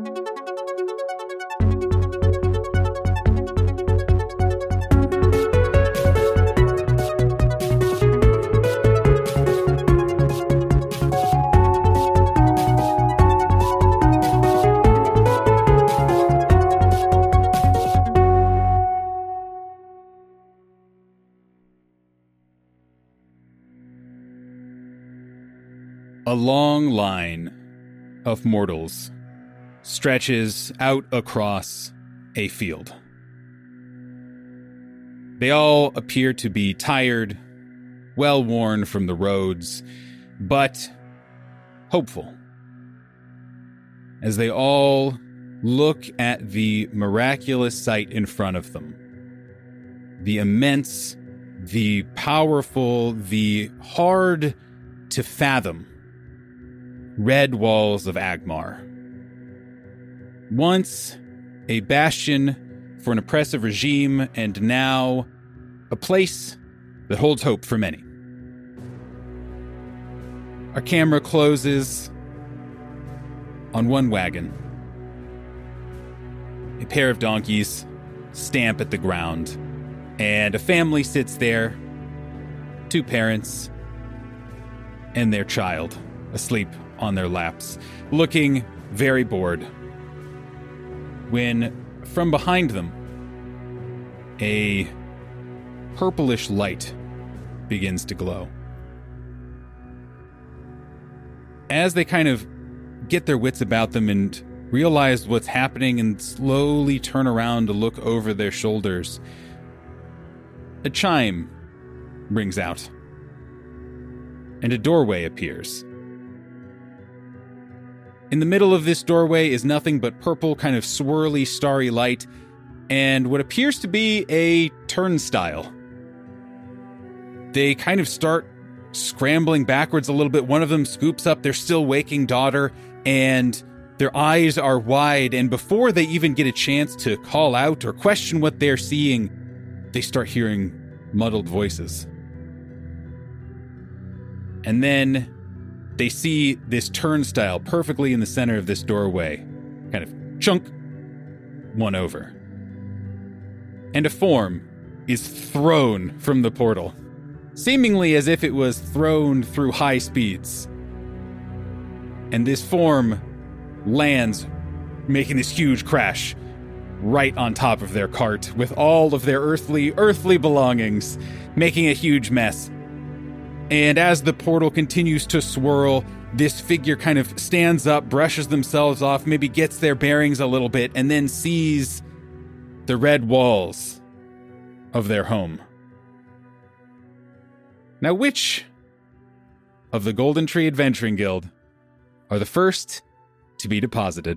A long line of mortals stretches out across a field. They all appear to be tired, well-worn from the roads, but hopeful, as they all look at the miraculous sight in front of them. The immense, the powerful, the hard to fathom red walls of Agmar. Once a bastion for an oppressive regime, and now a place that holds hope for many. Our camera closes on one wagon. A pair of donkeys stamp at the ground, and a family sits there, 2 parents and their child asleep on their laps, looking very bored, when from behind them a purplish light begins to glow. As they kind of get their wits about them and realize what's happening and slowly turn around to look over their shoulders, a chime rings out and a doorway appears. In the middle of this doorway is nothing but purple, kind of swirly, starry light, and what appears to be a turnstile. They kind of start scrambling backwards a little bit. One of them scoops up their still waking daughter, and their eyes are wide, and before they even get a chance to call out or question what they're seeing, they start hearing muddled voices. And then they see this turnstile perfectly in the center of this doorway, kind of chunk one over. And a form is thrown from the portal, seemingly as if it was thrown through high speeds. And this form lands, making this huge crash right on top of their cart, with all of their earthly belongings, making a huge mess. And as the portal continues to swirl, this figure kind of stands up, brushes themselves off, maybe gets their bearings a little bit, and then sees the red walls of their home. Now, which of the Golden Tree Adventuring Guild are the first to be deposited?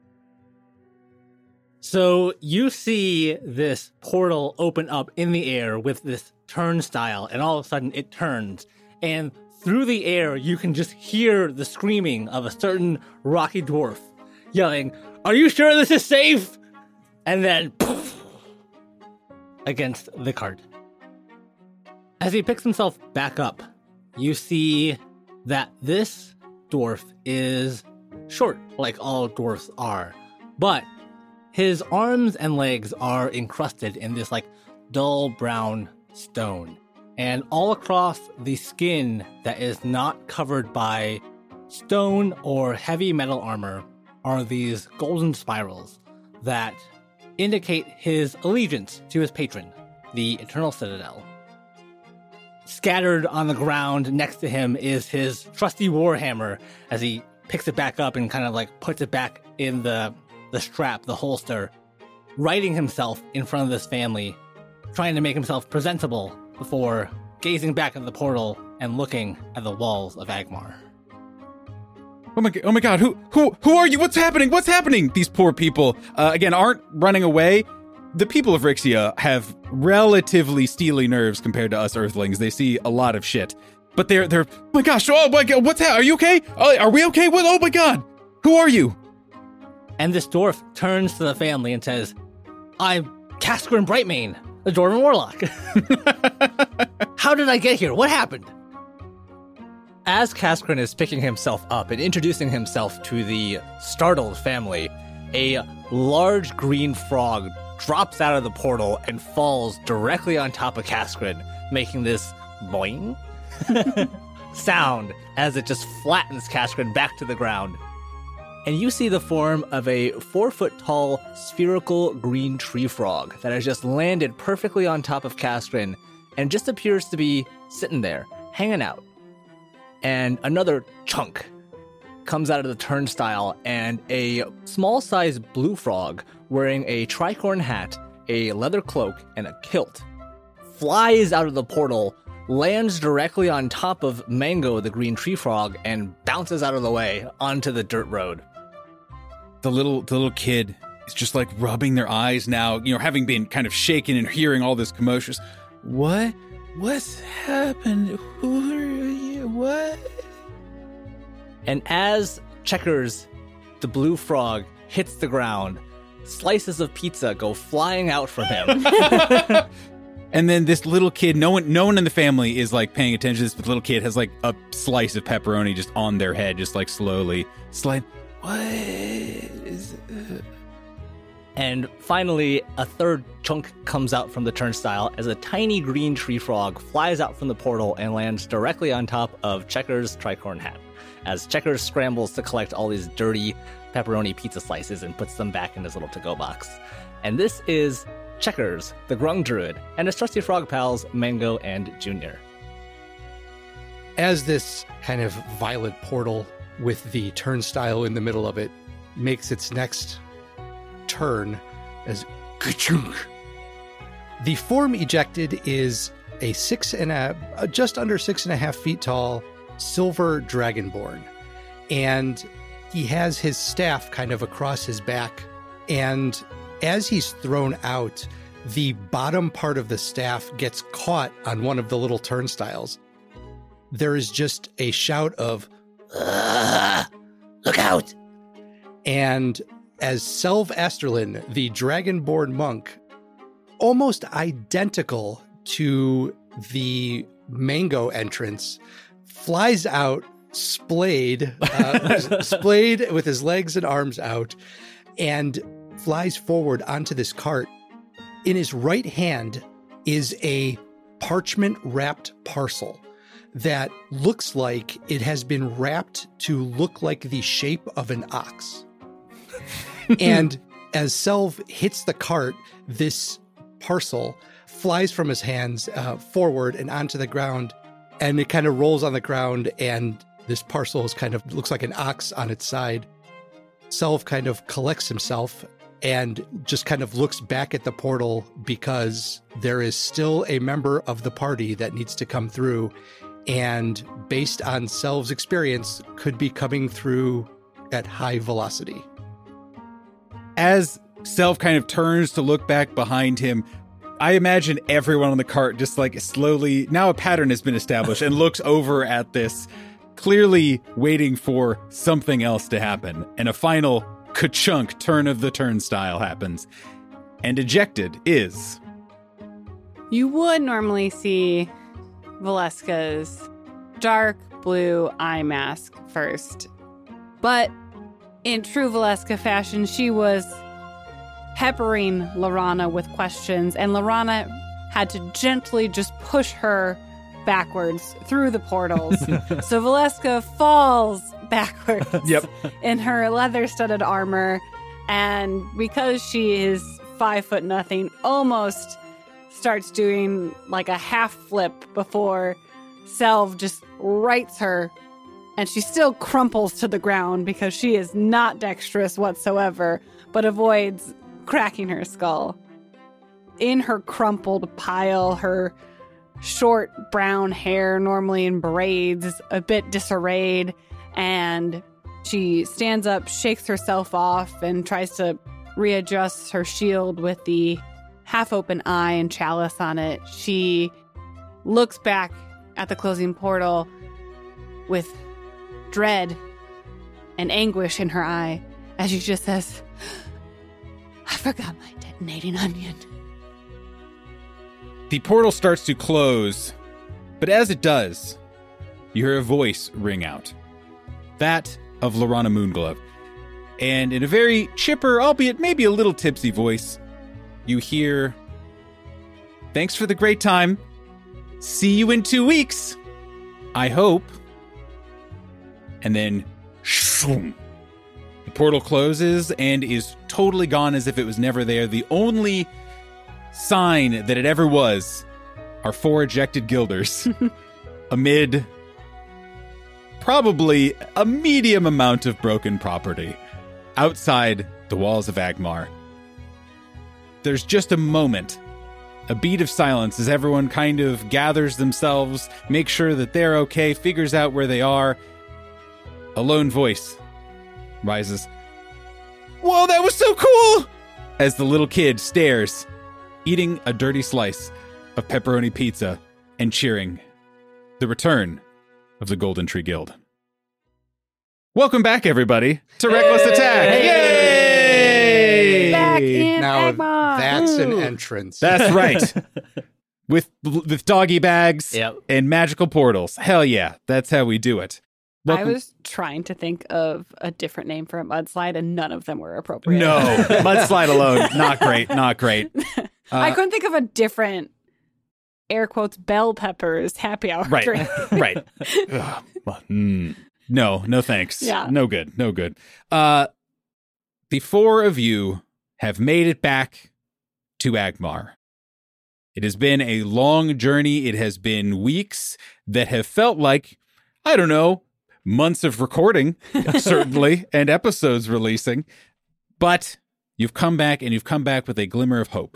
So you see this portal open up in the air with this turnstile, and all of a sudden it turns. And through the air, you can just hear the screaming of a certain rocky dwarf yelling, "Are you sure this is safe?" And then poof, against the cart. As he picks himself back up, you see that this dwarf is short, like all dwarfs are. But his arms and legs are encrusted in this like dull brown stone. And all across the skin that is not covered by stone or heavy metal armor are these golden spirals that indicate his allegiance to his patron, the Eternal Citadel. Scattered on the ground next to him is his trusty warhammer as he picks it back up and kind of like puts it back in the strap, the holster, righting himself in front of this family, trying to make himself presentable before gazing back at the portal and looking at the walls of Agmar. Oh my god, who are you? What's happening? These poor people, again, aren't running away. The people of Rixia have relatively steely nerves compared to us Earthlings. They see a lot of shit. But they're oh my gosh, oh my god, what's happening? Are you okay? Are we okay? What? Oh my god, who are you? And this dwarf turns to the family and says, "I'm Kaskrin Brightmane, the Dwarven Warlock." How did I get here? What happened? As Kaskrin is picking himself up and introducing himself to the startled family, a large green frog drops out of the portal and falls directly on top of Kaskrin, making this boing sound as it just flattens Kaskrin back to the ground. And you see the form of a 4-foot-tall spherical green tree frog that has just landed perfectly on top of Kaskrin and just appears to be sitting there, hanging out. And another chunk comes out of the turnstile, and a small-sized blue frog wearing a tricorn hat, a leather cloak, and a kilt flies out of the portal, lands directly on top of Mango, the green tree frog, and bounces out of the way onto the dirt road. The little kid is just like rubbing their eyes now, having been kind of shaken and hearing all this commotion. What's happened? Who are you? What? And as Checkers, the blue frog, hits the ground, slices of pizza go flying out from him. And then this little kid, no one in the family is like paying attention to this, but the little kid has like a slice of pepperoni just on their head, just like slowly slide. What is it? And finally, a third chunk comes out from the turnstile as a tiny green tree frog flies out from the portal and lands directly on top of Checkers' tricorn hat, as Checkers scrambles to collect all these dirty pepperoni pizza slices and puts them back in his little to-go box. And this is Checkers, the Grung Druid, and his trusty frog pals, Mango and Junior. As this kind of violet portal with the turnstile in the middle of it makes its next turn as ka-chunk, the form ejected is a just under 6.5 feet tall silver dragonborn, and he has his staff kind of across his back, and as he's thrown out, the bottom part of the staff gets caught on one of the little turnstiles. There is just a shout of "Look out!" And as Selv Asterlin, the dragonborn monk, almost identical to the Mango entrance, flies out, splayed with his legs and arms out, and flies forward onto this cart. In his right hand is a parchment-wrapped parcel that looks like it has been wrapped to look like the shape of an ox. And as Selv hits the cart, this parcel flies from his hands forward and onto the ground, and it kind of rolls on the ground, and this parcel is kind of looks like an ox on its side. Selv kind of collects himself and just kind of looks back at the portal because there is still a member of the party that needs to come through, and based on Selv's experience, could be coming through at high velocity. As Selv kind of turns to look back behind him, I imagine everyone on the cart just like slowly, now a pattern has been established, and looks over at this, clearly waiting for something else to happen. And a final ka-chunk turn of the turnstile happens. And ejected is... You would normally see Valeska's dark blue eye mask first. But in true Valeska fashion, she was peppering Laurana with questions, and Laurana had to gently just push her backwards through the portals. So Valeska falls backwards in her leather-studded armor, and because she is 5'0", almost starts doing like a half flip before Selv just rights her, and she still crumples to the ground because she is not dexterous whatsoever, but avoids cracking her skull. In her crumpled pile, her short brown hair, normally in braids, a bit disarrayed, and she stands up, shakes herself off, and tries to readjust her shield with the half-open eye and chalice on it. She looks back at the closing portal with dread and anguish in her eye as she just says, "I forgot my detonating onion." The portal starts to close, but as it does, you hear a voice ring out. That of Laurana Moonglove. And in a very chipper, albeit maybe a little tipsy voice, you hear, "Thanks for the great time. See you in 2 weeks. I hope." And then, shoom, the portal closes and is totally gone as if it was never there. The only sign that it ever was are 4 ejected guilders amid probably a medium amount of broken property outside the walls of Agmar. There's just a moment, a beat of silence as everyone kind of gathers themselves, makes sure that they're okay, figures out where they are. A lone voice rises. "Whoa, that was so cool!" As the little kid stares, eating a dirty slice of pepperoni pizza and cheering the return of the Golden Tree Guild. Welcome back, everybody, to Reckless Attack! Yay! Back in Now Agmar. that's an Ooh. entrance. That's right. With doggy bags Yep. and magical portals. Hell yeah, that's how we do it. I Welcome- was trying to think of a different name for a mudslide, and none of them were appropriate. No, mudslide alone, not great, not great. I couldn't think of a different, air quotes, bell peppers happy hour Right, drink. right. Ugh, no thanks. Yeah. No good, no good. The 4 of you have made it back to Agmar. It has been a long journey. It has been weeks that have felt like, I don't know, months of recording, certainly, and episodes releasing. But you've come back, and you've come back with a glimmer of hope.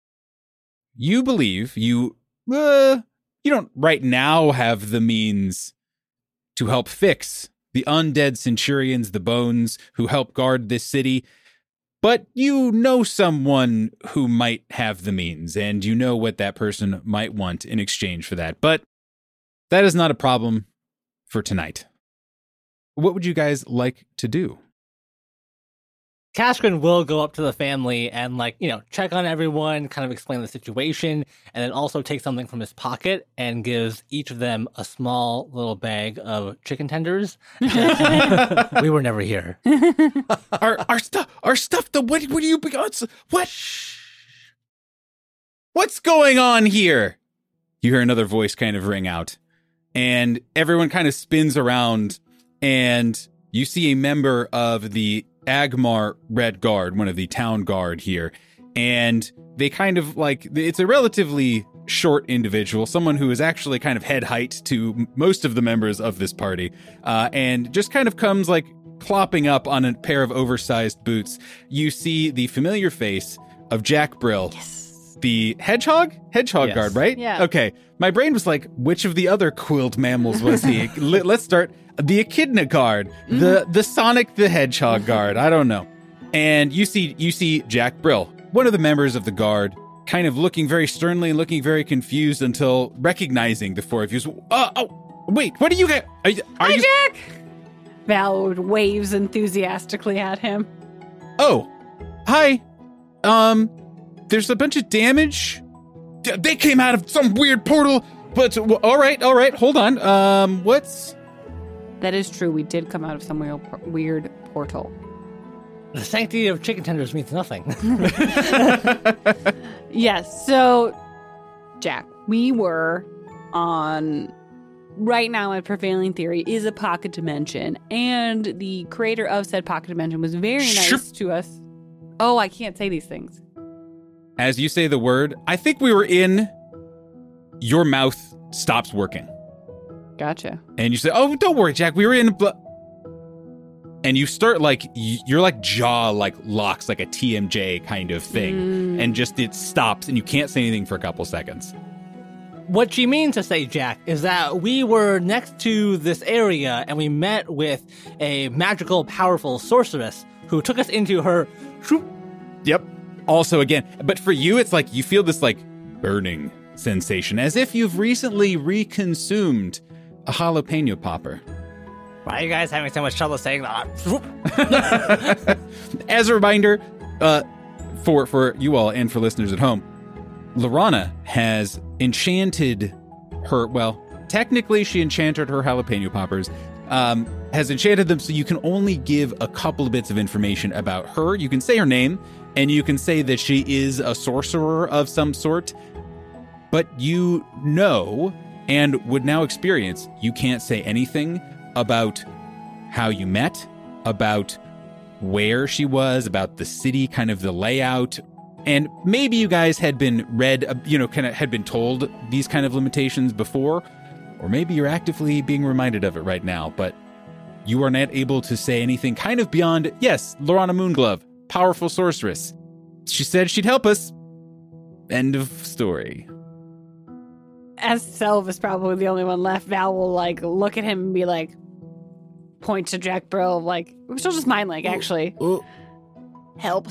You believe you don't right now have the means to help fix the undead centurions, the bones who help guard this city, but you know someone who might have the means, and you know what that person might want in exchange for that. But that is not a problem for tonight. What would you guys like to do? Kaskrin will go up to the family and, check on everyone, kind of explain the situation, and then also take something from his pocket and gives each of them a small little bag of chicken tenders. We were never here. Our stuff. What do you? What? What's going on here? You hear another voice kind of ring out, and everyone kind of spins around, and you see a member of the Agmar Red Guard, one of the town guard here, and they kind of it's a relatively short individual, someone who is actually kind of head height to most of the members of this party, and just kind of comes plopping up on a pair of oversized boots. You see the familiar face of Jack Brill. Yes. The hedgehog Yes. guard, right? Yeah. Okay. My brain was like, which of the other quilled mammals was he? Let's start. The Echidna guard, the Sonic the Hedgehog guard. I don't know. And you see Jack Brill, one of the members of the guard, kind of looking very sternly and looking very confused until recognizing the 4 of you. Wait, what are you guys? Hi, Jack! Val waves enthusiastically at him. Oh, hi. There's a bunch of damage. They came out of some weird portal. But all right. Hold on. What's? That is true. We did come out of some weird portal. The sanctity of chicken tenders means nothing. Yes. So, Jack, we were on. Right now, my prevailing theory is a pocket dimension, and the creator of said pocket dimension was very nice to us. Oh, I can't say these things. As you say the word, I think we were in. Your mouth stops working. Gotcha. And you say, "Oh, don't worry, Jack. We were in." And you start your jaw locks like a TMJ kind of thing, and just it stops, and you can't say anything for a couple seconds. What she means to say, Jack, is that we were next to this area and we met with a magical, powerful sorceress who took us into her. Yep. Also, again, but for you, it's you feel this burning sensation, as if you've recently reconsumed a jalapeno popper. Why are you guys having so much trouble saying that? As a reminder, for you all and for listeners at home, Lorana has enchanted her. Well, technically, she enchanted her jalapeno poppers. has enchanted them so you can only give a couple of bits of information about her. You can say her name, and you can say that she is a sorcerer of some sort, but you know and would now experience you can't say anything about how you met, about where she was, about the city, kind of the layout. And maybe you guys had been had been told these kind of limitations before, or maybe you're actively being reminded of it right now, but you are not able to say anything kind of beyond, yes, Lorana Moonglove, powerful sorceress. She said she'd help us. End of story. As Selv is probably the only one left, Val will look at him and be like, point to Jack Brill, she'll just mind actually. Help.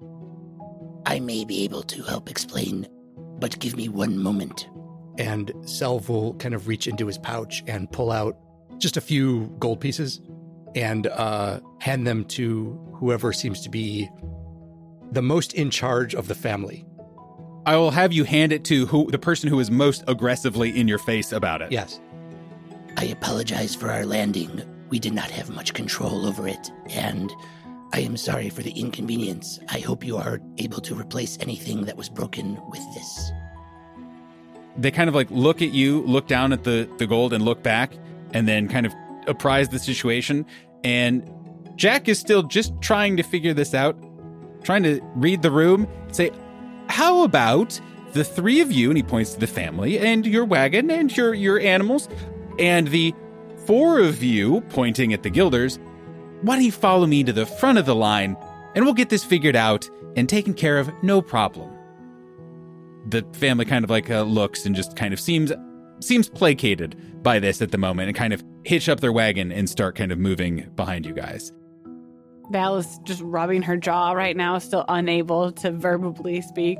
I may be able to help explain, but give me one moment. And Selv will kind of reach into his pouch and pull out just a few gold pieces and hand them to whoever seems to be the most in charge of the family. I will have you hand it to the person who is most aggressively in your face about it. Yes. I apologize for our landing. We did not have much control over it, and I am sorry for the inconvenience. I hope you are able to replace anything that was broken with this. They kind of look at you, look down at the gold and look back, and then kind of apprise the situation. And Jack is still just trying to figure this out, trying to read the room, say, how about the three of you, and he points to the family, and your wagon, and your animals, and the four of you, pointing at the Guilders, why don't you follow me to the front of the line, and we'll get this figured out and taken care of, no problem. The family kind of looks and just kind of seems placated by this at the moment, and kind of hitch up their wagon and start kind of moving behind you guys. Val is just rubbing her jaw right now, still unable to verbally speak.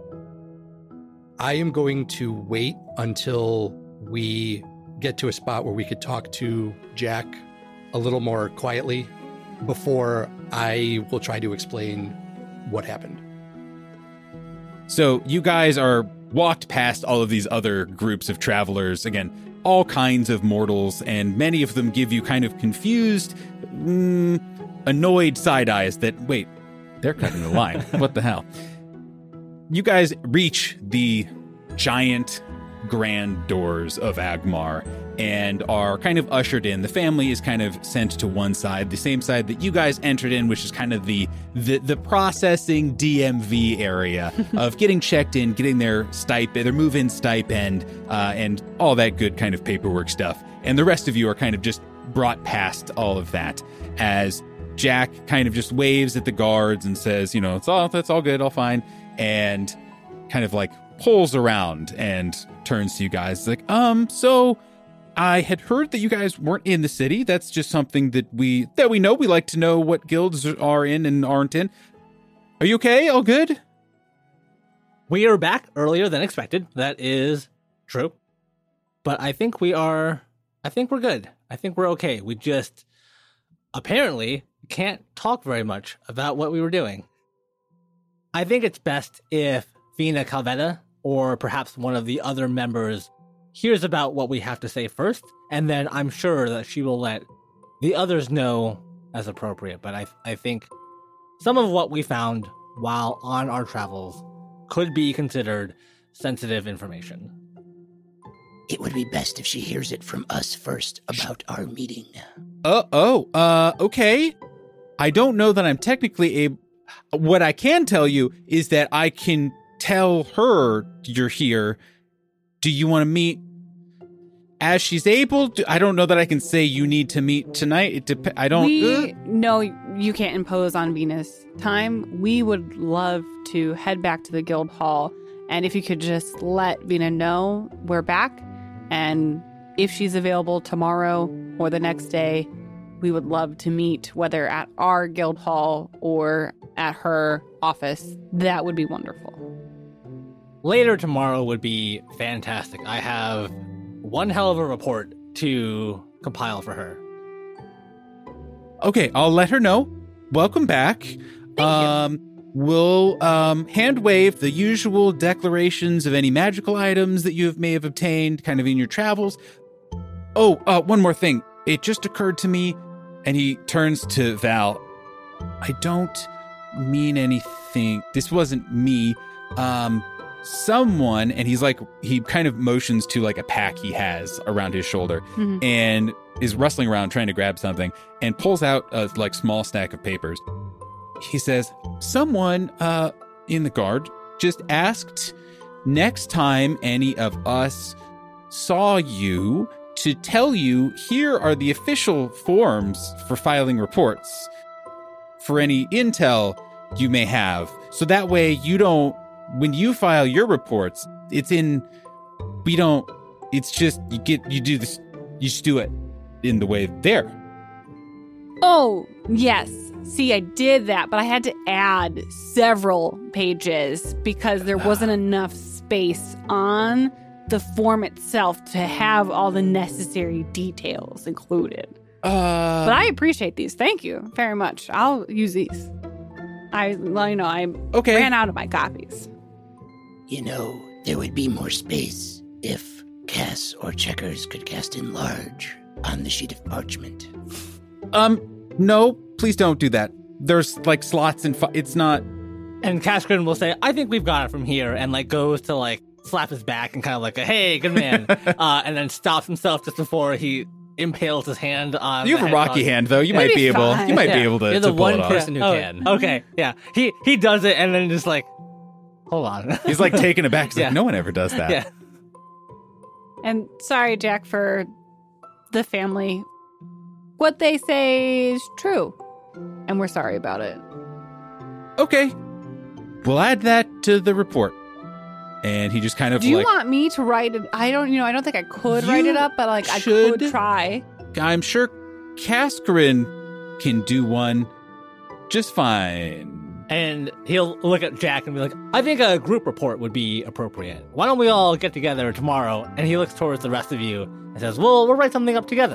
I am going to wait until we get to a spot where we could talk to Jack a little more quietly before I will try to explain what happened. So you guys are walked past all of these other groups of travelers, again, all kinds of mortals, and many of them give you kind of confused, annoyed side eyes that, wait, they're cutting the line. What the hell? You guys reach the giant grand doors of Agmar and are kind of ushered in. The family is kind of sent to one side, the same side that you guys entered in, which is kind of the processing DMV area of getting checked in, getting their stipend, their move-in stipend, and all that good kind of paperwork stuff. And the rest of you are kind of just brought past all of that as Jack kind of just waves at the guards and says, that's all good, all fine, and kind of pulls around and turns to you guys so I had heard that you guys weren't in the city. That's just something that we know. We like to know what guilds are in and aren't in. Are you okay? All good? We are back earlier than expected. That is true. But I think we're good. I think we're okay. We just apparently can't talk very much about what we were doing. I think it's best if Vina Calvetta, or perhaps one of the other members, hears about what we have to say first, and then I'm sure that she will let the others know as appropriate. But I think some of what we found while on our travels could be considered sensitive information. It would be best if she hears it from us first about our meeting. Okay. I don't know that I'm technically able. What I can tell you is that I can tell her you're here. Do you want to meet as she's able? I don't know that I can say you need to meet tonight. No, you can't impose on Venus time. We would love to head back to the guild hall, and if you could just let Vina know we're back, and if she's available tomorrow or the next day, we would love to meet, whether at our guild hall or at her office. That would be wonderful. Later tomorrow would be fantastic. I have one hell of a report to compile for her. Okay, I'll let her know. Welcome back. Thank you. We'll hand wave the usual declarations of any magical items that you may have obtained kind of in your travels. Oh, one more thing. it just occurred to me, and he turns to Val. I don't mean anything. This wasn't me. Someone, and he's like, he kind of motions to like a pack he has around his shoulder and is rustling around trying to grab something and pulls out a like small stack of papers. He says, someone in the guard just asked next time any of us saw you to tell you here are the official forms for filing reports for any intel you may have. So that way you don't, when you file your reports, it's just, you just do it in the way there. Oh, yes. See, I did that, but I had to add several pages because there wasn't enough space on the form itself to have all the necessary details included. But I appreciate these. Thank you very much. I'll use these. I ran out of my copies. You know, there would be more space if Cass or Checkers could cast enlarge on the sheet of parchment. No, please don't do that. There's like slots and it's not. And Kaskrin will say, I think we've got it from here, and like goes to like slap his back and kind of like, hey, good man. And then stops himself just before he impales his hand on. You have a rocky hand, though. You might be able. You might be able to. You're the pull one it off. person who can. Okay, yeah. He does it, and then just like, hold on. He's like taken aback. He's like, no one ever does that. Yeah. And sorry, Jack, for the family. What they say is true, and we're sorry about it. Okay, we'll add that to the report. And he just kind of Do you want me to write it? I don't think I could write it up, but like I could try. I'm sure Kaskarin can do one just fine. And he'll look at Jack and be like, I think a group report would be appropriate. Why don't we all get together tomorrow? And he looks towards the rest of you and says, well, we'll write something up together.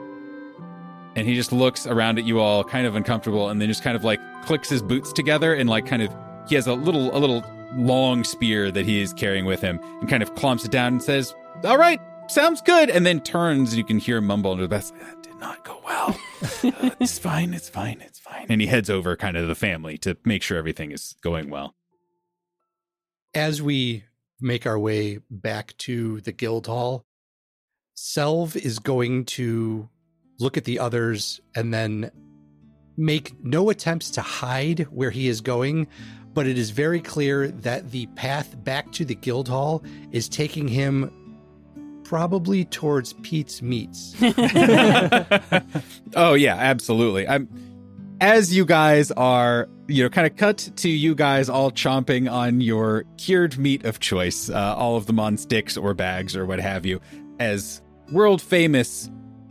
And he just looks around at you all kind of uncomfortable and then just kind of like clicks his boots together and like kind of, he has a little long spear that he is carrying with him and kind of clumps it down and says, all right, sounds good. And then turns and you can hear him mumble under the breath, that did not go well. It's fine. And he heads over kind of to the family to make sure everything is going well. As we make our way back to the guild hall, Selv is going to look at the others and then make no attempts to hide where he is going, but it is very clear that the path back to the guild hall is taking him probably towards Pete's Meats. Oh yeah, absolutely. As you guys are, kind of cut to you guys all chomping on your cured meat of choice, all of them on sticks or bags or what have you, as world famous.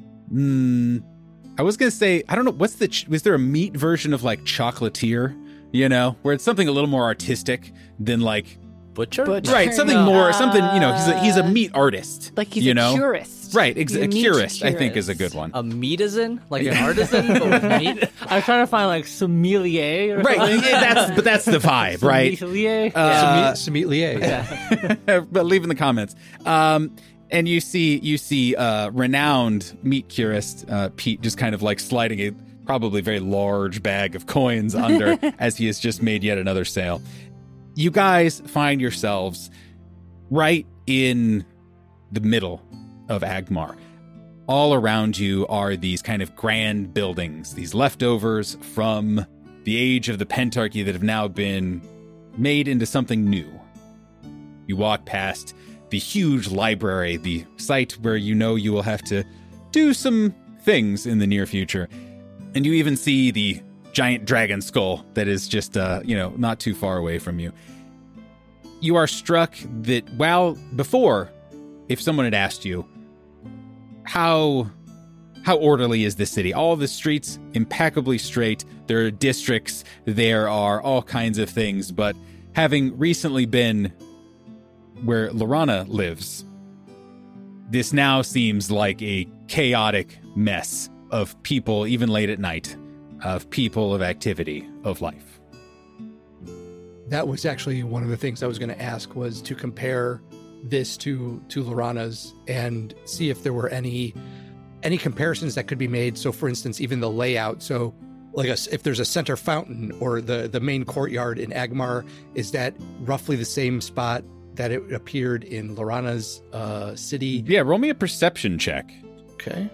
I was going to say, I don't know, was there a meat version of like chocolatier, where it's something a little more artistic than like Butcher? Right, something more, something, he's a meat artist. Like he's a curist. Right, a curist, I think is a good one. A meatisan? Like an artisan, but with meat? I was trying to find like sommelier or something. Right, but that's the vibe, right? Sommelier. Yeah. But leave in the comments. And you see renowned meat curist Pete just kind of like sliding a probably very large bag of coins under as he has just made yet another sale. You guys find yourselves right in the middle of Agmar. All around you are these kind of grand buildings, these leftovers from the age of the Pentarchy that have now been made into something new. You walk past the huge library, the site where you will have to do some things in the near future. And you even see the giant dragon skull that is just, not too far away from you. You are struck that before, if someone had asked you, how orderly is this city? All the streets impeccably straight. There are districts. There are all kinds of things. But having recently been where Laurana lives, this now seems like a chaotic mess of people, even late at night, of people, of activity, of life. That was actually one of the things I was going to ask, was to compare this to Laurana's and see if there were any any comparisons that could be made. So, for instance, even the layout. So, like if there's a center fountain or the main courtyard in Agmar, is that roughly the same spot that it appeared in Lorana's city? Yeah, roll me a perception check. Okay.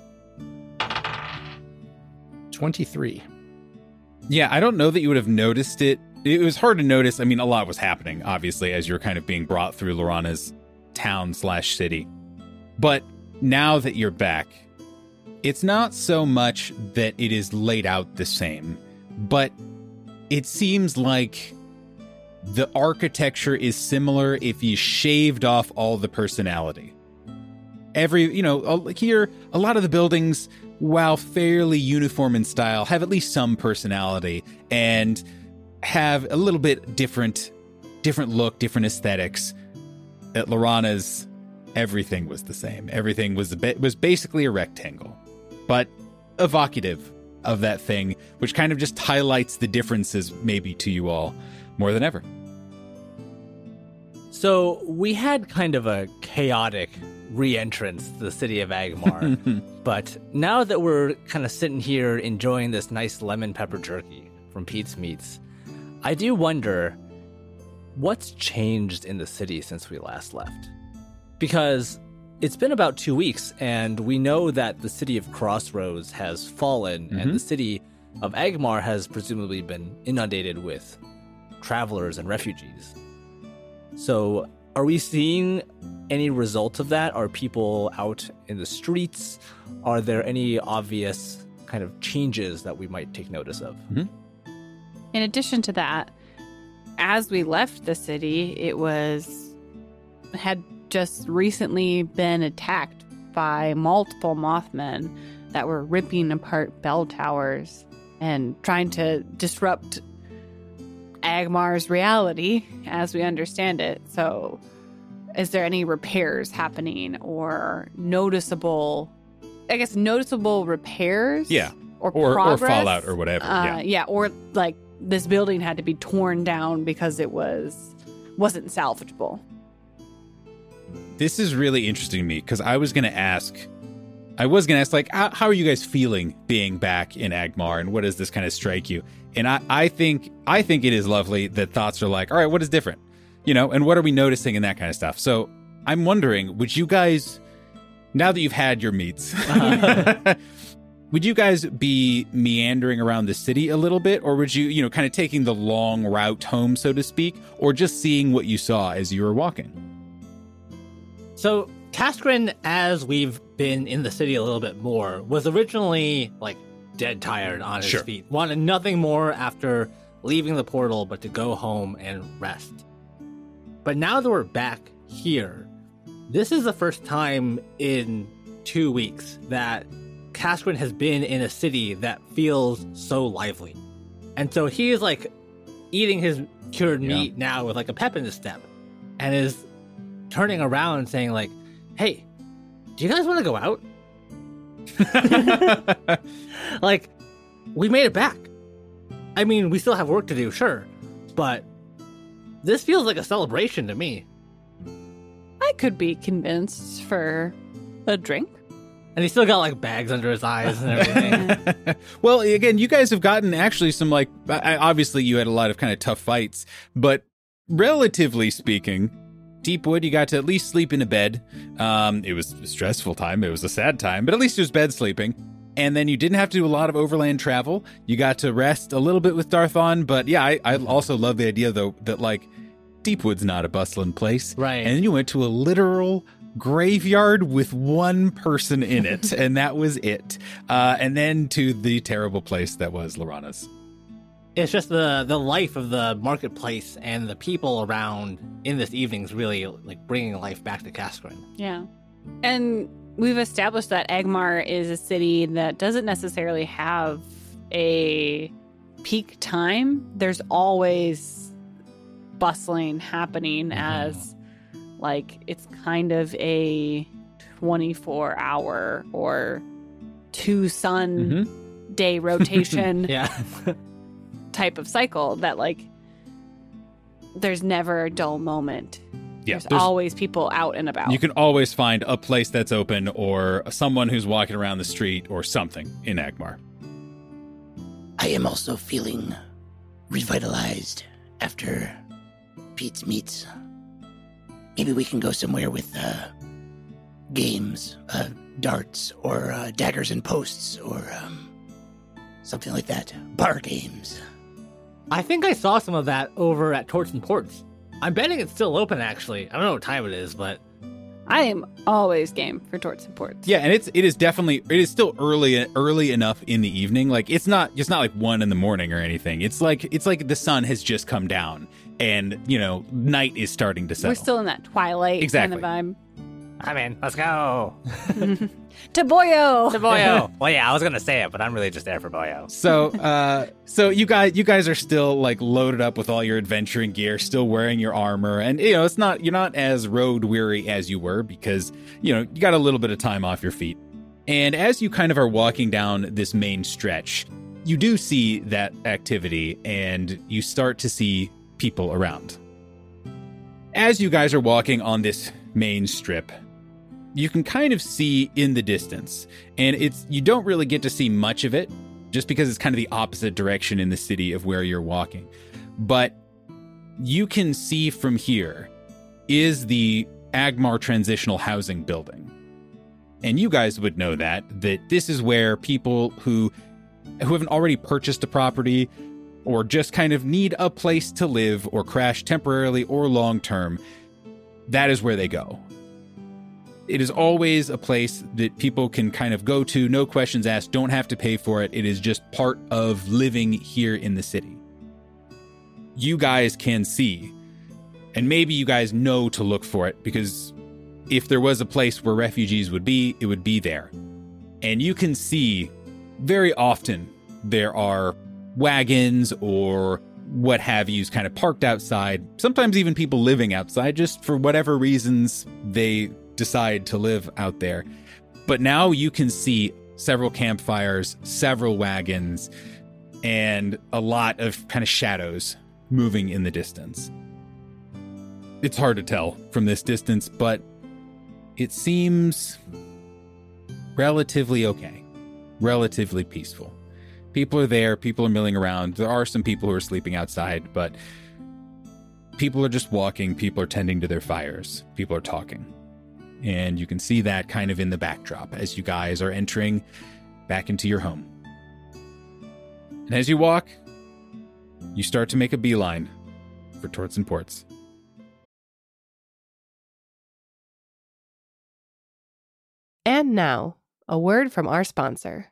23. Yeah, I don't know that you would have noticed it. It was hard to notice. I mean, a lot was happening, obviously, as you're kind of being brought through Lorana's town/city. But now that you're back, it's not so much that it is laid out the same, but it seems like the architecture is similar if you shaved off all the personality. Here, a lot of the buildings, while fairly uniform in style, have at least some personality and have a little bit different look, different aesthetics. At Lorana's, everything was the same. Everything was basically a rectangle, but evocative of that thing, which kind of just highlights the differences maybe to you all more than ever. So we had kind of a chaotic re-entrance to the city of Agmar, but now that we're kind of sitting here enjoying this nice lemon pepper jerky from Pete's Meats, I do wonder what's changed in the city since we last left. Because it's been about 2 weeks, and we know that the city of Crossroads has fallen, and the city of Agmar has presumably been inundated with travelers and refugees. So are we seeing any results of that? Are people out in the streets? Are there any obvious kind of changes that we might take notice of? In addition to that, as we left the city, had just recently been attacked by multiple Mothmen that were ripping apart bell towers and trying to disrupt Agmar's reality as we understand it. So is there any repairs happening or noticeable repairs? Yeah. Or progress? Or fallout or whatever. Yeah. Or like this building had to be torn down because it wasn't salvageable. This is really interesting to me because I was going to ask, like, how are you guys feeling being back in Agmar, and what does this kind of strike you? And I think it is lovely that thoughts are like, all right, what is different? And what are we noticing and that kind of stuff? So I'm wondering, would you guys, now that you've had your meats, would you guys be meandering around the city a little bit, or would you, kind of taking the long route home, so to speak, or just seeing what you saw as you were walking? So Kaskrin, as we've been in the city a little bit more, was originally like dead tired on his feet. Wanted nothing more after leaving the portal but to go home and rest. But now that we're back here, this is the first time in 2 weeks that Kaskrin has been in a city that feels so lively. And so he is like eating his cured meat now with like a pep in his step, and is turning around and saying like, hey, do you guys want to go out? Like, we made it back. I mean, we still have work to do, sure, but this feels like a celebration to me. I could be convinced for a drink. And he's still got like bags under his eyes and everything. Well, again, you guys have gotten actually some like, obviously you had a lot of kind of tough fights, but relatively speaking, Deepwood, you got to at least sleep in a bed. It was a stressful time. It was a sad time, but at least it was bed sleeping. And then you didn't have to do a lot of overland travel. You got to rest a little bit with Darthon. But yeah, I also love the idea, though, that like Deepwood's not a bustling place. Right. And then you went to a literal graveyard with one person in it, and that was it. And then to the terrible place that was Lorana's. It's just the life of the marketplace and the people around in this evening's really like bringing life back to Kaskrin. Yeah. And we've established that Agmar is a city that doesn't necessarily have a peak time. There's always bustling happening as like it's kind of a 24-hour or 2 sun day rotation. Yeah. Type of cycle that like there's never a dull moment Yeah, There's always people out and about. You can always find a place that's open or someone who's walking around the street or something in Agmar. I am also feeling revitalized after Pete's meets. Maybe we can go somewhere with games, darts, or daggers and posts, or something like that. Bar games. I think I saw some of that over at Torts and Ports. I'm betting it's still open, actually. I don't know what time it is, but I am always game for Torts and Ports. Yeah, and it is still early enough in the evening. Like it's not like 1 a.m. or anything. It's like the sun has just come down and, night is starting to settle. We're still in that twilight kind of vibe. I'm in. Let's go. To Boyo. Well, yeah, I was gonna say it, but I'm really just there for Boyo. So you guys are still like loaded up with all your adventuring gear, still wearing your armor, and you're not as road weary as you were because you got a little bit of time off your feet. And as you kind of are walking down this main stretch, you do see that activity, and you start to see people around. As you guys are walking on this main strip, you can kind of see in the distance, and you don't really get to see much of it just because it's kind of the opposite direction in the city of where you're walking. But you can see from here is the Agmar Transitional Housing Building. And you guys would know that this is where people who haven't already purchased a property or just kind of need a place to live or crash temporarily or long term, that is where they go. It is always a place that people can kind of go to, no questions asked, don't have to pay for it. It is just part of living here in the city. You guys can see, and maybe you guys know to look for it, because if there was a place where refugees would be, it would be there. And you can see very often there are wagons or what have yous kind of parked outside, sometimes even people living outside just for whatever reasons they decide to live out there. But now you can see several campfires, several wagons, and a lot of kind of shadows moving in the distance. It's hard to tell from this distance, but it seems relatively okay, relatively peaceful. People are there, people are milling around. There are some people who are sleeping outside, but people are just walking, people are tending to their fires, people are talking. And you can see that kind of in the backdrop as you guys are entering back into your home. And as you walk, you start to make a beeline for Torts and Ports. And now, a word from our sponsor.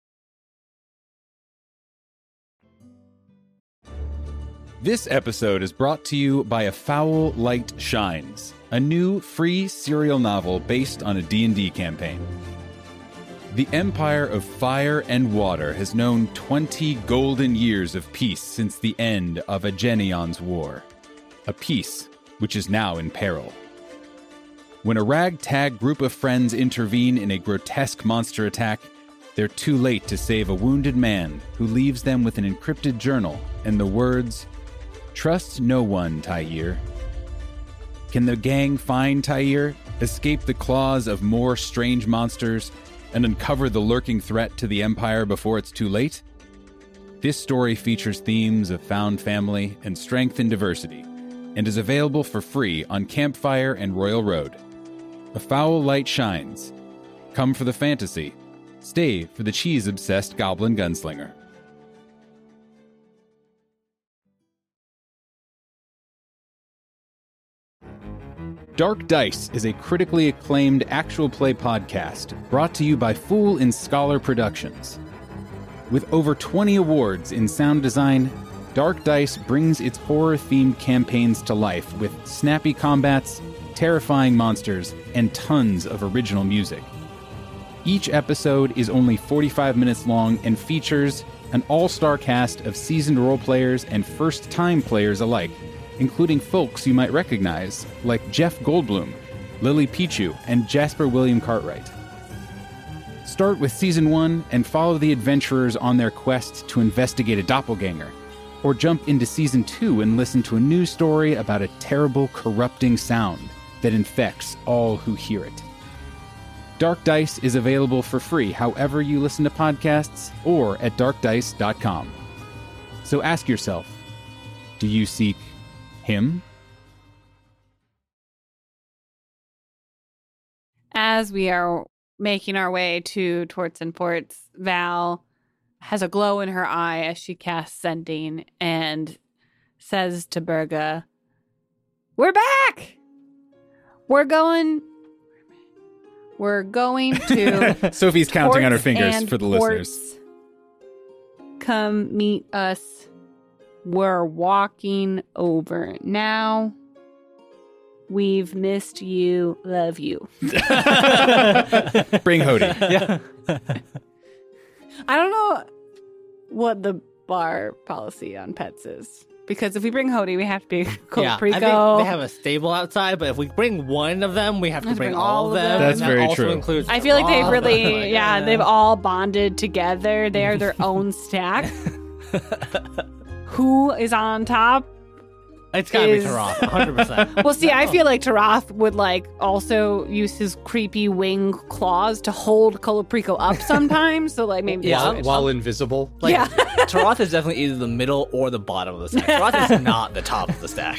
This episode is brought to you by A Foul Light Shines, a new free serial novel based on a D&D campaign. The Empire of Fire and Water has known 20 golden years of peace since the end of Agenion's War, a peace which is now in peril. When a ragtag group of friends intervene in a grotesque monster attack, they're too late to save a wounded man who leaves them with an encrypted journal and the words, "Trust no one, Tyir." Can the gang find Tyir, escape the claws of more strange monsters, and uncover the lurking threat to the Empire before it's too late? This story features themes of found family and strength in diversity, and is available for free on Campfire and Royal Road. A Foul Light Shines. Come for the fantasy. Stay for the cheese-obsessed goblin gunslinger. Dark Dice is a critically acclaimed actual play podcast brought to you by Fool and Scholar Productions. With over 20 awards in sound design, Dark Dice brings its horror-themed campaigns to life with snappy combats, terrifying monsters, and tons of original music. Each episode is only 45 minutes long and features an all-star cast of seasoned role-players and first-time players alike, including folks you might recognize, like Jeff Goldblum, Lily Pichu, and Jasper William Cartwright. Start with Season 1 and follow the adventurers on their quest to investigate a doppelganger, or jump into Season 2 and listen to a news story about a terrible, corrupting sound that infects all who hear it. Dark Dice is available for free however you listen to podcasts or at darkdice.com. So ask yourself, do you seek him? As we are making our way to Torts and Ports, Val has a glow in her eye as she casts Sending and says to Berga, "We're back! We're going to Sophie's counting on her Torts fingers and for the Ports. listeners. Come meet us. We're walking over now. We've missed you. Love you." Bring Hody. Yeah. I don't know what the bar policy on pets is. Because if we bring Hody, we have to be Yeah, Colaprico. I think they have a stable outside, but if we bring one of them, we have to bring all of them. That's and very that also true. Includes I feel like they've Roth. really, Like, they've all bonded together. They are their own stack. Who is on top? It's gotta be is- Taroth, 100%. Well, see, I feel like Taroth would also use his creepy wing claws to hold Colaprico up sometimes. So maybe Yeah. switch. While invisible. Like, Yeah. Taroth is definitely either the middle or the bottom of the stack. Taroth is not the top of the stack.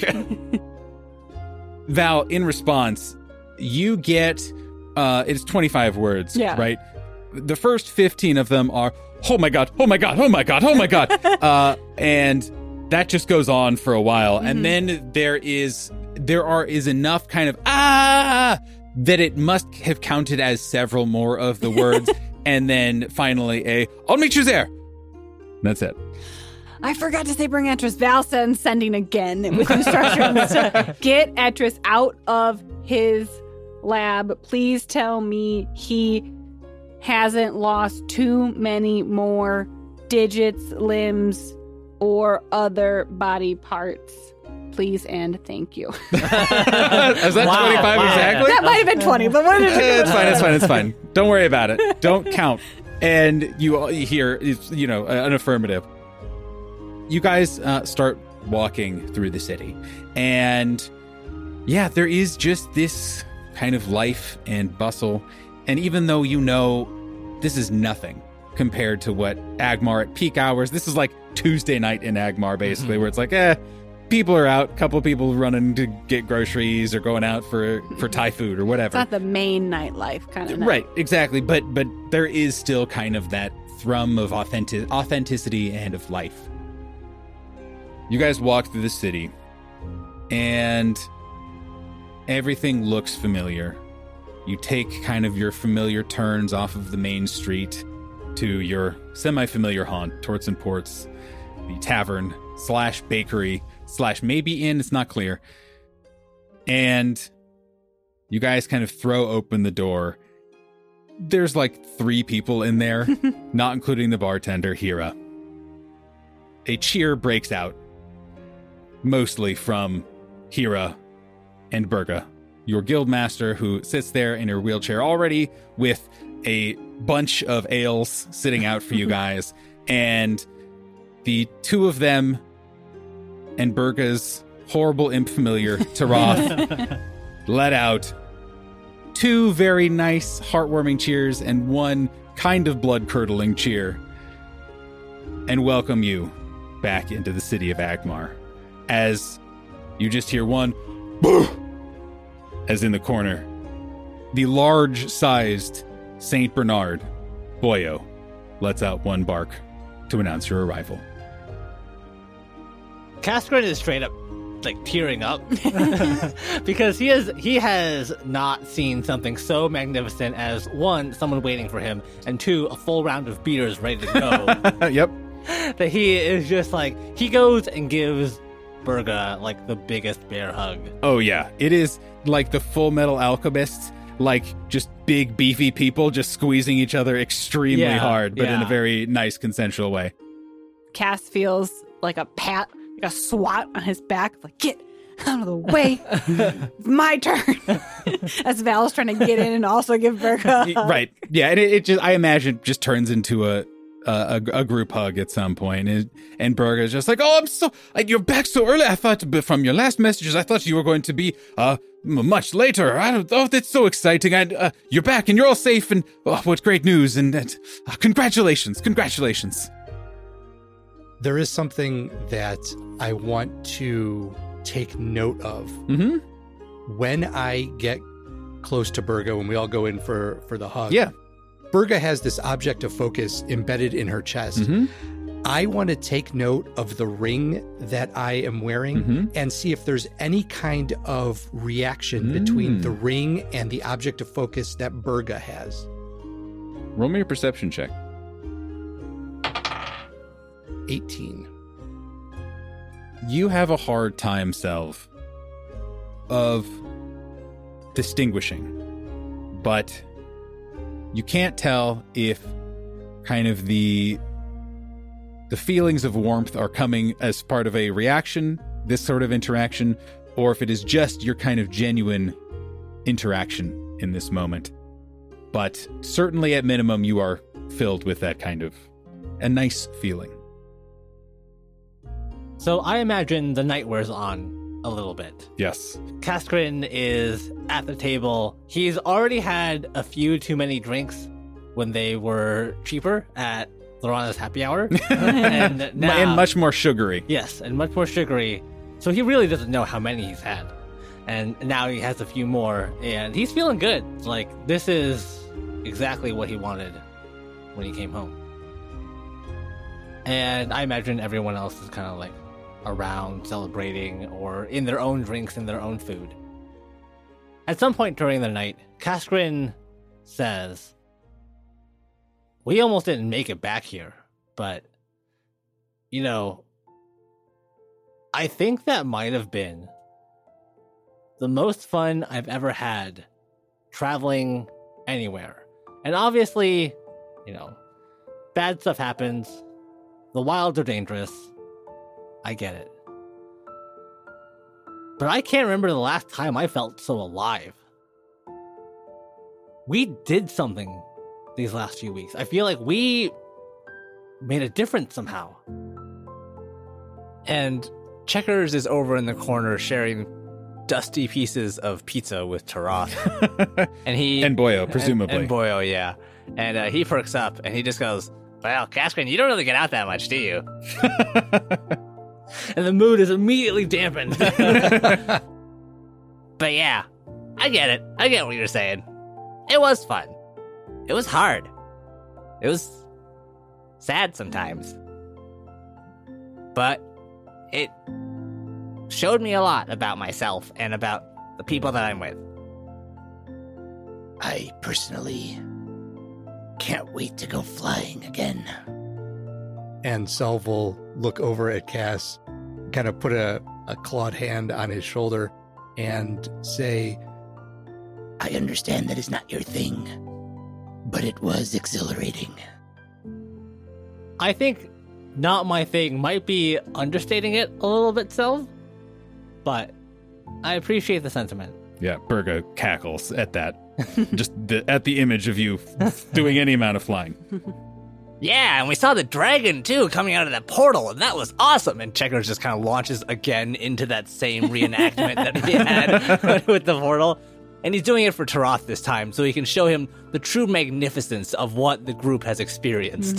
Val, in response, you get, it's 25 words, Yeah. right? The first 15 of them are, oh my God, oh my God, oh my God, oh my God. And that just goes on for a while. And then there is enough kind of, that it must have counted as several more of the words. And then finally I'll meet you there. That's it. I forgot to say bring Etris. Val sends Sending again with instructions to get Etris out of his lab. Please tell me he hasn't lost too many more digits, limbs, or other body parts. Please and thank you. Is that 25 Wow. exactly? That might have been 20, but what did It's fine. Don't worry about it. Don't count. And you hear, an affirmative. You guys start walking through the city. And yeah, there is just this kind of life and bustle. And even though this is nothing compared to what Agmar at peak hours, this is like Tuesday night in Agmar, basically, where it's like, people are out, a couple people running to get groceries or going out for Thai food or whatever. It's not the main nightlife kind of night. Right, exactly. But there is still kind of that thrum of authenticity and of life. You guys walk through the city, and everything looks familiar. You take kind of your familiar turns off of the main street to your semi-familiar haunt, Torts and Ports, the tavern / bakery / maybe inn, it's not clear. And you guys kind of throw open the door. There's like 3 people in there, not including the bartender, Hira. A cheer breaks out, mostly from Hira and Berga, your guildmaster, who sits there in her wheelchair already with a bunch of ales sitting out for you guys. And the 2 of them and Berga's horrible imp familiar, Taroth, let out 2 very nice, heartwarming cheers and 1 kind of blood-curdling cheer, and welcome you back into the city of Agmar. As you just hear one, as in the corner, the large-sized Saint Bernard, Boyo, lets out 1 bark to announce your arrival. Cascarin is straight up tearing up because he has not seen something so magnificent as 1, someone waiting for him, and 2, a full round of beers ready to go. Yep. That he is just he goes and gives Berga the biggest bear hug. Oh yeah, it is like the Full Metal Alchemists, just big beefy people just squeezing each other extremely hard, but in a very nice consensual way. Cass feels like a pat, like a swat on his back, get out of the way. It's my turn. As Val's trying to get in and also give Berga a hug. Right. Yeah, and it just, I imagine, just turns into a a group hug at some point, and Berga's just like, "Oh, you're back so early. I thought from your last messages, I thought you were going to be much later. That's so exciting. You're back and you're all safe, and what great news! And congratulations. There is something that I want to take note of. Mm-hmm. When I get close to Berga, when we all go in for the hug. Yeah. Berga has this object of focus embedded in her chest. Mm-hmm. I want to take note of the ring that I am wearing and see if there's any kind of reaction between the ring and the object of focus that Berga has. Roll me a perception check. 18. You have a hard time, Selv, of distinguishing, but you can't tell if kind of the feelings of warmth are coming as part of a reaction, this sort of interaction, or if it is just your kind of genuine interaction in this moment. But certainly at minimum, you are filled with that kind of a nice feeling. So I imagine the night wears on a little bit. Yes. Kaskrin is at the table. He's already had a few too many drinks when they were cheaper at Lorana's happy hour. And now, And much more sugary. Yes, and much more sugary. So he really doesn't know how many he's had. And now he has a few more, and he's feeling good. Like, this is exactly what he wanted when he came home. And I imagine everyone else is kind of like around celebrating or in their own drinks and their own food. At some point during the night, Kaskrin says, "We almost didn't make it back here, but, you know, I think that might have been the most fun I've ever had traveling anywhere. And obviously, you know, bad stuff happens. The wilds are dangerous. I get it. But I can't remember the last time I felt so alive. We did something these last few weeks. I feel like we made a difference somehow." And Checkers is over in the corner sharing dusty pieces of pizza with Taroth. And Boyo, presumably. And Boyo, yeah. And he perks up and he just goes, "Well, Kaskrin, you don't really get out that much, do you?" And the mood is immediately dampened. But yeah, I get it. I get what you're saying. It was fun. It was hard. It was sad sometimes. But it showed me a lot about myself and about the people that I'm with. I personally can't wait to go flying again. And Selv will look over at Cass, kind of put a clawed hand on his shoulder and say, I understand that is not your thing, but it was exhilarating. I think not my thing might be understating it a little bit, Selv, but I appreciate the sentiment. Yeah, Berga cackles at that. Just at the image of you doing any amount of flying. Yeah, and we saw the dragon, too, coming out of that portal, and that was awesome. And Checkers just kind of launches again into that same reenactment that he had with the portal. And he's doing it for Taroth this time, so he can show him the true magnificence of what the group has experienced.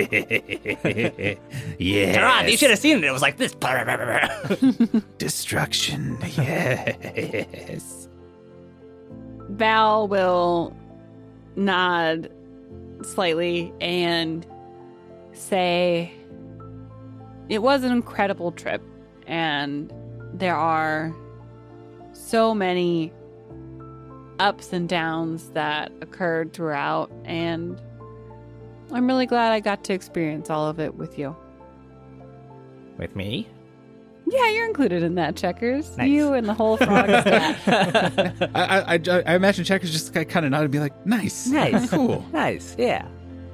Yes. Taroth, you should have seen it. It was like this. Destruction. Yes. Val will nod slightly and say, it was an incredible trip, and there are so many ups and downs that occurred throughout, and I'm really glad I got to experience all of it with you. With me? Yeah, you're included in that, Checkers. Nice. You and the whole frog staff. I imagine Checkers just kind of nodded and be like, nice. Nice. Cool. Nice, yeah.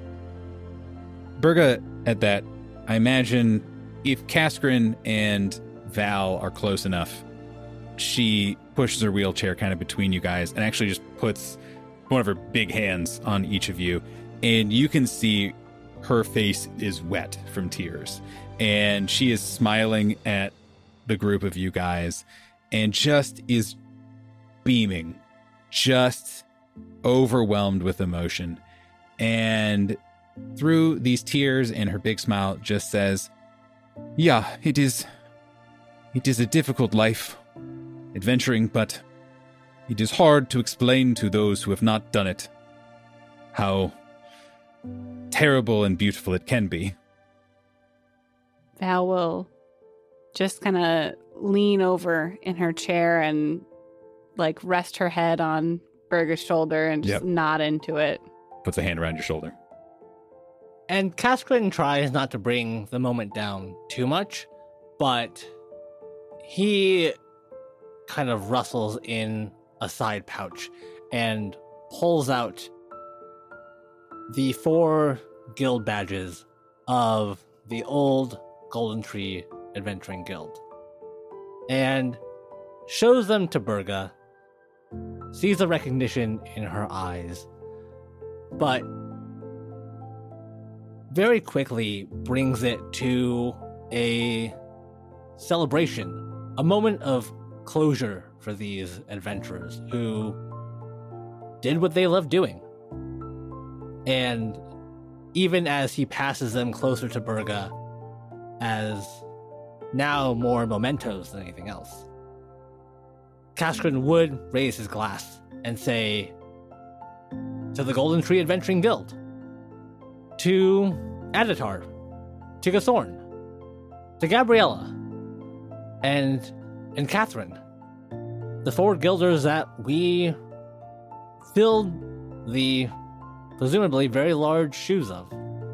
Berga, at that, I imagine if Kaskrin and Val are close enough, she pushes her wheelchair kind of between you guys and actually just puts one of her big hands on each of you. And you can see her face is wet from tears. And she is smiling at the group of you guys and just is beaming, just overwhelmed with emotion. And through these tears and her big smile just says, yeah, it is a difficult life, adventuring, but it is hard to explain to those who have not done it how terrible and beautiful it can be. Val will just kind of lean over in her chair and like rest her head on Berga's shoulder and just nod into it. Puts a hand around your shoulder. And Kaskrin tries not to bring the moment down too much, but he kind of rustles in a side pouch and pulls out the 4 guild badges of the old Golden Tree Adventuring Guild and shows them to Berga, sees the recognition in her eyes, but very quickly brings it to a celebration, a moment of closure for these adventurers who did what they loved doing. And even as he passes them closer to Berga, as now more mementos than anything else, Kaskrin would raise his glass and say, to the Golden Tree Adventuring Guild, to Adatar, to Gathorn, to Gabriella, and Catherine, the 4 guilders that we filled the presumably very large shoes of.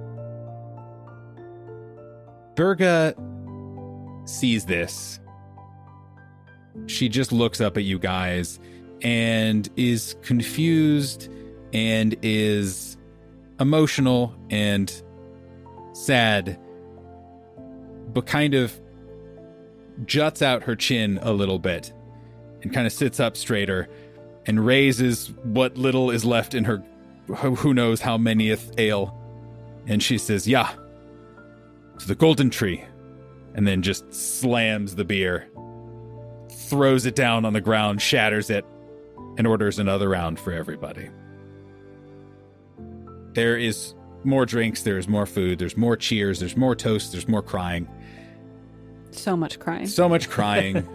Berga sees this. She just looks up at you guys and is confused and is emotional and sad, but kind of juts out her chin a little bit and kind of sits up straighter and raises what little is left in her who knows how manyth ale. And she says, yeah, to the Golden Tree. And then just slams the beer, throws it down on the ground, shatters it, and orders another round for everybody. There is more drinks, there's more food, there's more cheers, there's more toasts, there's more crying. So much crying. So much crying.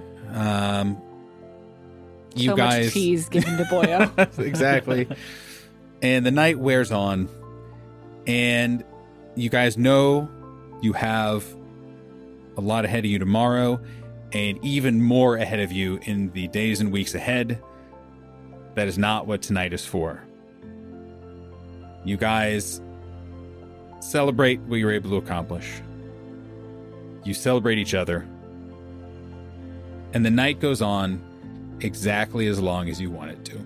You so guys... much cheese given to Boyo. Exactly. And the night wears on, and you guys know you have a lot ahead of you tomorrow, and even more ahead of you in the days and weeks ahead. That is not what tonight is for. You guys celebrate what you were able to accomplish. You celebrate each other. And the night goes on exactly as long as you want it to.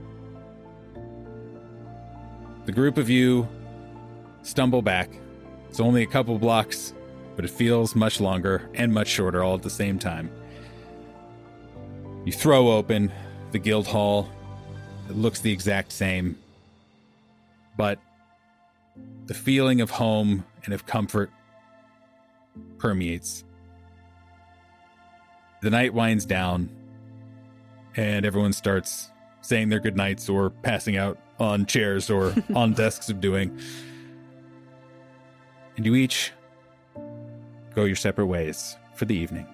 The group of you stumble back. It's only a couple blocks, but it feels much longer and much shorter all at the same time. You throw open the guild hall. It looks the exact same, but the feeling of home and of comfort permeates. The night winds down, and everyone starts saying their goodnights or passing out on chairs or on desks of doing. And you each go your separate ways for the evening.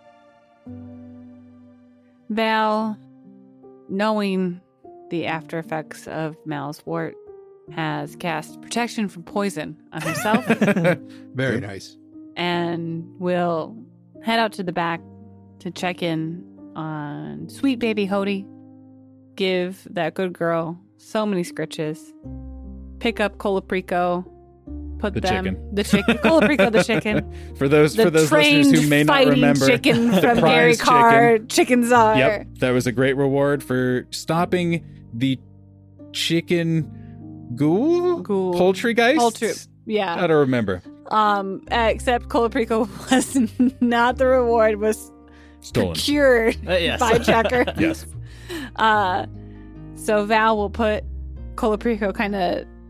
Val, knowing the after effects of Mal's wart, has cast protection from poison on herself. Very nice. And will head out to the back to check in on sweet baby Hody. Give that good girl so many scritches. Pick up Colaprico. Put The them chicken. the chicken. Colaprico the chicken. For those listeners who may not fighting remember, chicken the from prize Gary Carr, Chicken Czar. Yep, that was a great reward for stopping the chicken ghoul poultrygeist. Poultry. Yeah. I don't remember. Except Colaprico was not the reward, was Stolen. procured Yes. by Checker. Yes. So Val will put Colaprico kind of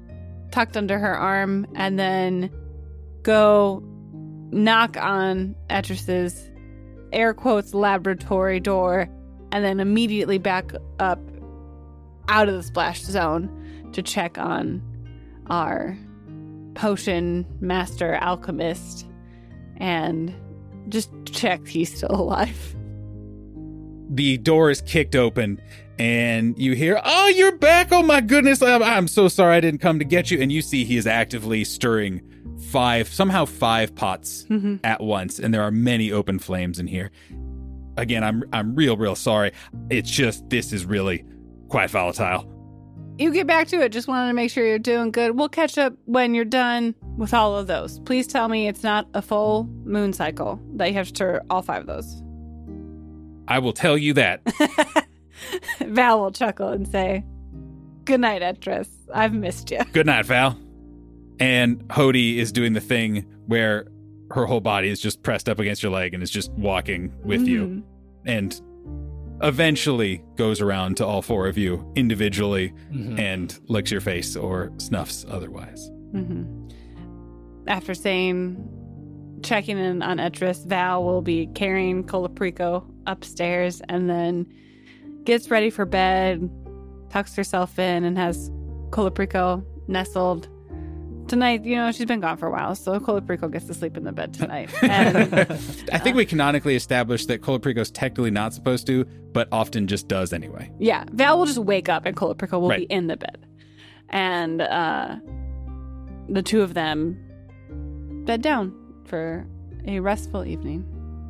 tucked under her arm and then go knock on Etrus's air quotes laboratory door and then immediately back up out of the splash zone to check on our potion master alchemist and just check he's still alive. The door is kicked open and you hear, "Oh, you're back. Oh my goodness. I'm so sorry I didn't come to get you." And you see he is actively stirring five pots at once. And there are many open flames in here. Again, I'm real sorry. It's just, this is really quite volatile. You get back to it. Just wanted to make sure you're doing good. We'll catch up when you're done with all of those. Please tell me it's not a full moon cycle that you have to stir all 5 of those. I will tell you that. Val will chuckle and say, "Good night, Etrus. I've missed you." Good night, Val. And Hody is doing the thing where her whole body is just pressed up against your leg and is just walking with you. And eventually goes around to all 4 of you individually and licks your face or snuffs otherwise. After checking in on Etrus, Val will be carrying Colaprico upstairs and then gets ready for bed, tucks herself in, and has Colaprico nestled. Tonight, she's been gone for a while, so Colaprico gets to sleep in the bed tonight. And, I think we canonically established that Colaprico's technically not supposed to, but often just does anyway. Yeah, Val will just wake up and Colaprico will be in the bed. And the 2 of them bed down for a restful evening.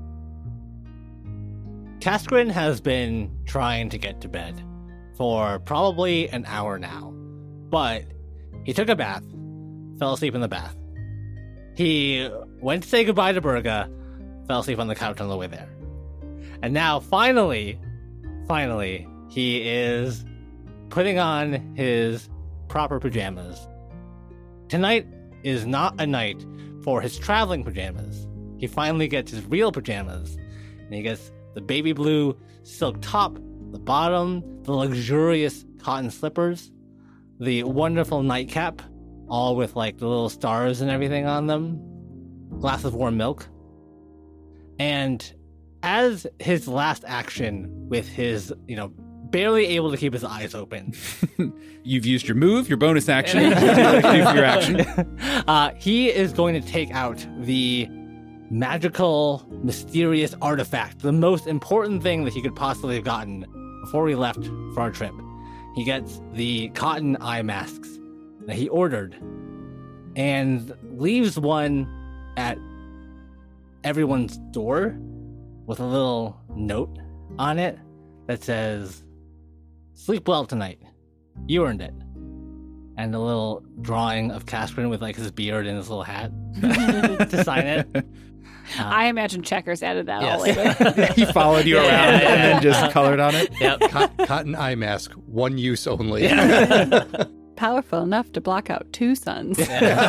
Kaskrin has been trying to get to bed for probably an hour now, but he took a bath, fell asleep in the bath. He went to say goodbye to Berga, fell asleep on the couch on the way there. And now, finally, he is putting on his proper pajamas. Tonight is not a night for his traveling pajamas. He finally gets his real pajamas, and he gets the baby blue silk top, the bottom, the luxurious cotton slippers, the wonderful nightcap, all with the little stars and everything on them, glass of warm milk. And as his last action with his, barely able to keep his eyes open. You've used your move, your bonus action, your action. He is going to take out the magical, mysterious artifact, the most important thing that he could possibly have gotten before we left for our trip. He gets the cotton eye masks that he ordered and leaves one at everyone's door with a little note on it that says, "Sleep well tonight. You earned it." And a little drawing of Kaskrin with his beard and his little hat to sign it. I imagine Checkers added that all yes. later. He followed you around and then just colored on it. Yep. Cotton eye mask, one use only. Yeah. Powerful enough to block out 2 suns.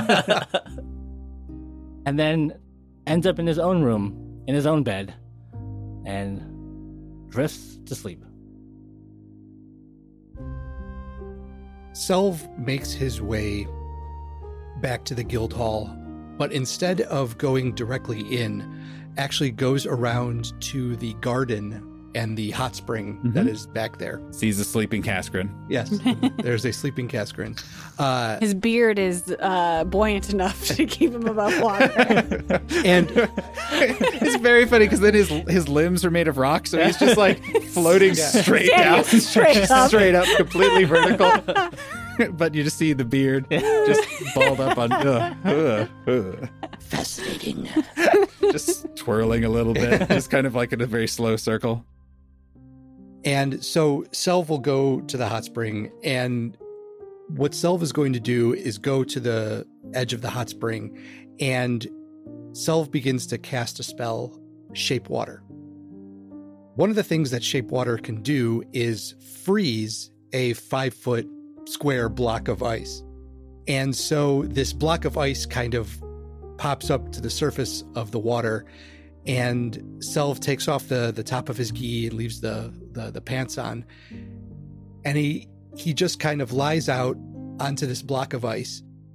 And then ends up in his own room, in his own bed, and drifts to sleep. Selv makes his way back to the guild hall, but instead of going directly in, actually goes around to the garden and the hot spring that is back there. Sees a sleeping Kaskrin. Yes, there's a sleeping Kaskrin. His beard is buoyant enough to keep him above water. And It's very funny because then his limbs are made of rock, so he's just floating straight down, Straight up. straight up, completely vertical. But you just see the beard just balled up on, Fascinating. just twirling a little bit, just kind of in a very slow circle. And so Selv will go to the hot spring, and what Selv is going to do is go to the edge of the hot spring, and Selv begins to cast a spell, Shape Water. One of the things that Shape Water can do is freeze a 5-foot square block of ice. And so this block of ice kind of pops up to the surface of the water, and Selv takes off the top of his gi and leaves the pants on. And he just kind of lies out onto this block of ice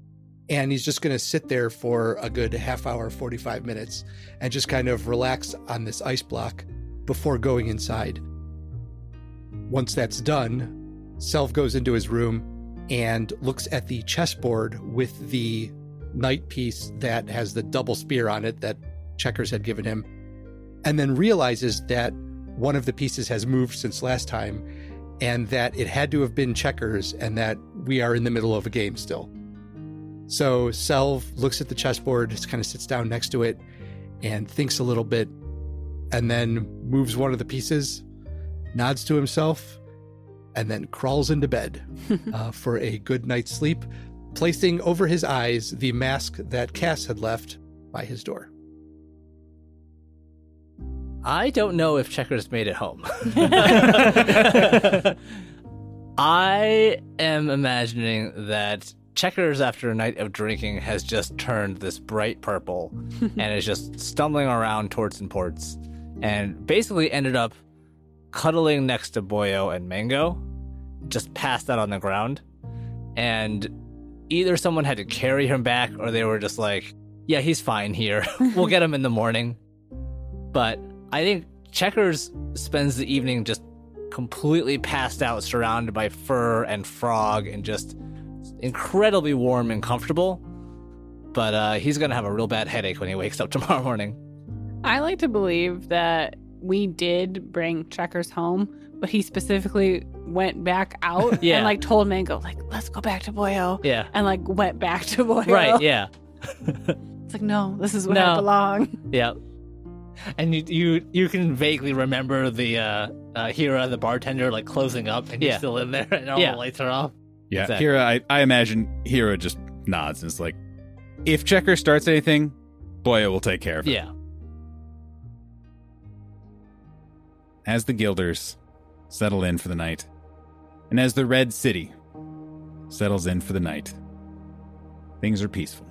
And he's just going to sit there for a good half hour, 45 minutes, and just kind of relax on this ice block before going inside. Once that's done, Selv goes into his room and looks at the chessboard with the knight piece that has the double spear on it that Checkers had given him, and then realizes that one of the pieces has moved since last time, and that it had to have been Checkers, and that we are in the middle of a game still. So Selv looks at the chessboard, just kind of sits down next to it and thinks a little bit, and then moves one of the pieces, nods to himself, and then crawls into bed for a good night's sleep, placing over his eyes the mask that Cass had left by his door. I don't know if Checkers made it home. I am imagining that Checkers, after a night of drinking, has just turned this bright purple and is just stumbling around torts and ports and basically ended up cuddling next to Boyo and Mango, just passed out on the ground. And either someone had to carry him back or they were just like, yeah, he's fine here. We'll get him in the morning. But I think Checkers spends the evening just completely passed out, surrounded by fur and frog and just incredibly warm and comfortable. But he's going to have a real bad headache when he wakes up tomorrow morning. I like to believe that we did bring Checkers home, but he specifically went back out Yeah. and like told Mango, like, let's go back to Boyo. Yeah. And like went back to Boyo. Right, yeah. It's like, no, this is where No. I belong. Yeah. And you can vaguely remember the Hira, the bartender, like closing up and you're still in there and all the lights are off. Yeah, Exactly. Hira, I imagine Hira just nods and is like, if Checker starts anything, Boyo will take care of it. Yeah. As the Guilders settle in for the night, and as the Red City settles in for the night, things are peaceful.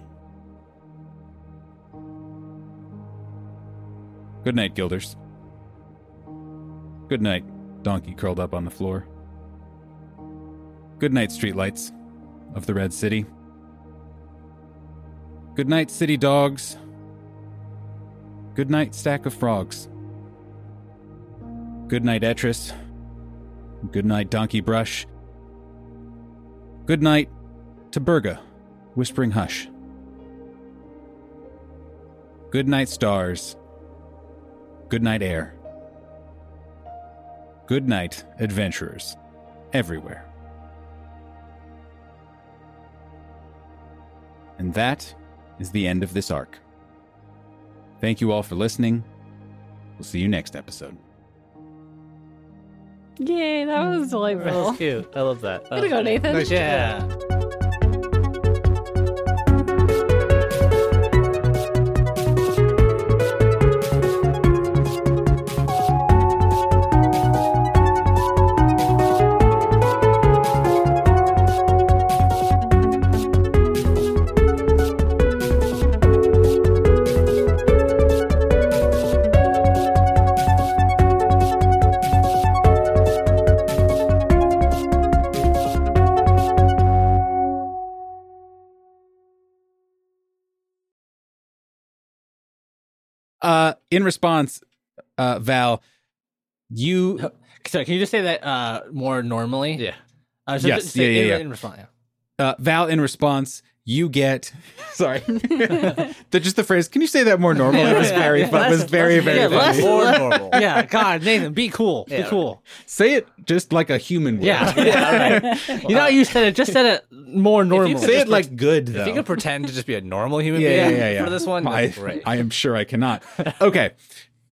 Good night, Guilders. Good night, donkey curled up on the floor. Good night, streetlights of the Red City. Good night, city dogs. Good night, stack of frogs. Good night, Etris. Good night, Donkey Brush. Good night to Burga, Whispering Hush. Good night, stars. Good night, air. Good night, adventurers everywhere. And that is the end of this arc. Thank you all for listening. We'll see you next episode. Yay, that was delightful. That was cute. I love that. Way to go, Nathan. Nice Yeah. In response, Val, you... Sorry, can you just say that more normally? Yes, just yeah. In response, Val, in response, you get... Sorry. Just the phrase, can you say that more normally? It was very fun. It was very, very yeah, funny. less More normal. Yeah, God, Nathan, be cool. Be Yeah. cool. Say it just like a human would. Yeah. Yeah, right. You know how you said it? Just said it more normally. Say it like good, though. If you could pretend to just be a normal human Yeah, being yeah. for this one, I, that's great. I am sure I cannot. Okay.